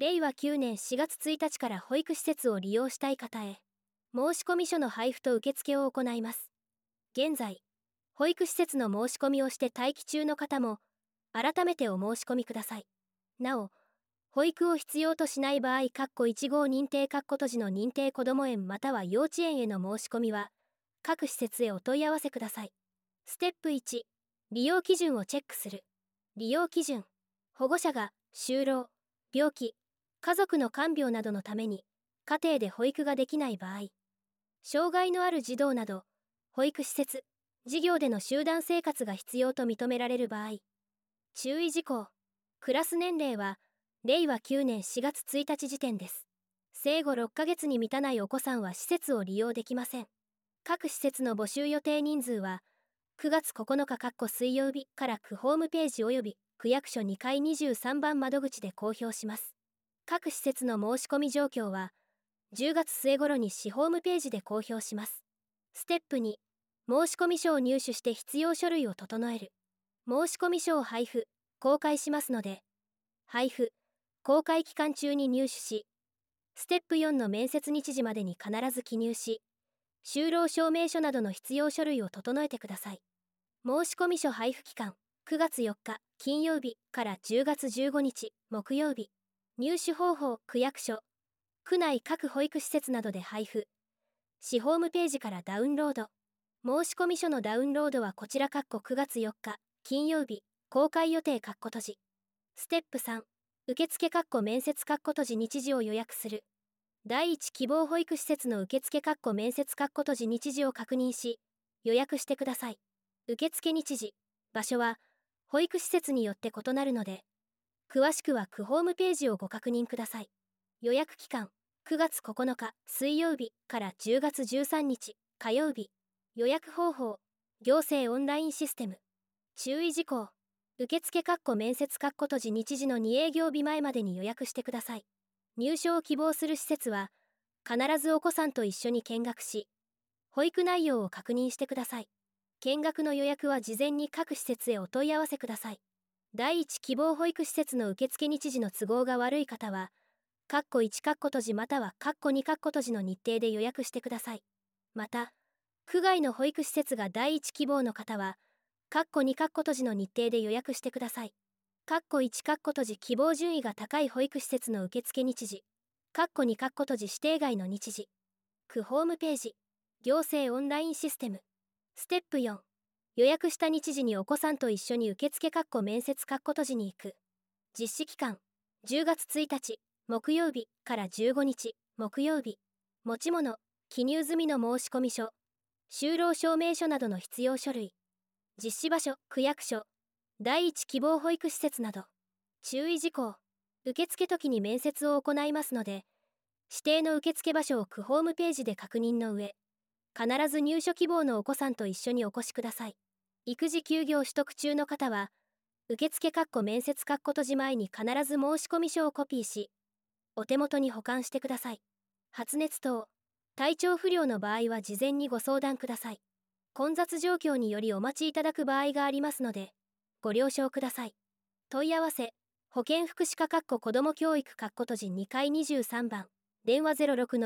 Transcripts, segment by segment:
令和9年4月1日から保育施設を利用したい方へ、申込書の配布と受付を行います。現在、保育施設の申し込みをして待機中の方も、改めてお申し込みください。なお、保育を必要としない場合、1号認定閉じの認定こども園または幼稚園への申し込みは、各施設へお問い合わせください。ステップ1、利用基準をチェックする。利用基準。保護者が就労、病気、家族の看病などのために、家庭で保育ができない場合、障害のある児童など、保育施設、事業での集団生活が必要と認められる場合、注意事項。クラス年齢は、令和9年4月1日時点です。生後6ヶ月に満たないお子さんは施設を利用できません。各施設の募集予定人数は、9月9日水曜日から区ホームページ及び区役所2階23番窓口で公表します。各施設の申し込み状況は、10月末頃に市ホームページで公表します。ステップ2、申込書を入手して必要書類を整える。申込書を配布、公開しますので、配布、公開期間中に入手し、ステップ4の面接日時までに必ず記入し、就労証明書などの必要書類を整えてください。申込書配布期間、9月4日金曜日から10月15日木曜日。入手方法、区役所、区内各保育施設などで配布。市ホームページからダウンロード。申込書のダウンロードはこちら9月4日金曜日、公開予定閉じ。ステップ3、受付面接閉じ日時を予約する。第一希望保育施設の受付面接閉じ日時を確認し、予約してください。受付日時、場所は、保育施設によって異なるので、詳しくは区ホームページをご確認ください。予約期間、9月9日水曜日から10月13日火曜日。予約方法、行政オンラインシステム。注意事項、受付面接閉じ日時の2営業日前までに予約してください。入所を希望する施設は、必ずお子さんと一緒に見学し、保育内容を確認してください。見学の予約は事前に各施設へお問い合わせください。第一希望保育施設の受付日時の都合が悪い方は、1閉じまたは2閉じの日程で予約してください。また、区外の保育施設が第一希望の方は、2閉じの日程で予約してください。1閉じ希望順位が高い保育施設の受付日時、2閉じ指定外の日時。区ホームページ、行政オンラインシステム。ステップ4、予約した日時にお子さんと一緒に受付面接閉じに行く。実施期間、10月1日木曜日から15日木曜日。持ち物、記入済みの申込書、就労証明書などの必要書類。実施場所、区役所、第一希望保育施設など。注意事項、受付時に面接を行いますので、指定の受付場所を区ホームページで確認の上、必ず入所希望のお子さんと一緒にお越しください。育児休業取得中の方は、受付面接閉じ前に必ず申込書をコピーし、お手元に保管してください。発熱等、体調不良の場合は事前にご相談ください。混雑状況によりお待ちいただく場合がありますので、ご了承ください。問い合わせ、保健福祉課子ども教育閉じ2階23番。電話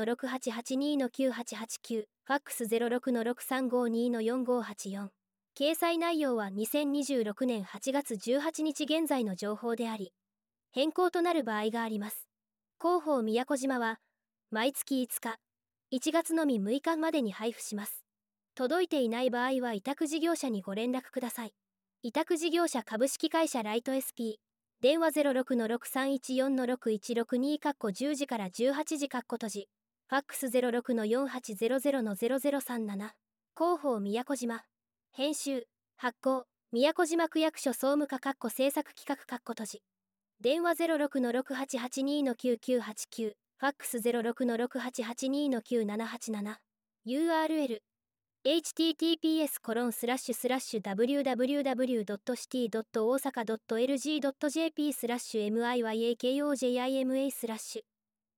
06-6882-9889、ファックス 06-6352-4584。掲載内容は2026年8月18日現在の情報であり、変更となる場合があります。広報宮古島は、毎月5日、1月のみ6日までに配布します。届いていない場合は委託事業者にご連絡ください。委託事業者株式会社ライト SP、電話 06-6314-6162 10時から18時閉じ、ファックス 06-4800-0037。広報宮古島。編集、発行、宮古島区役所総務課制作企画閉じ。電話 06-6882-9989、ファックス 06-6882-9787。URL、https://www.city.osaka.lg.jp/miyakojima/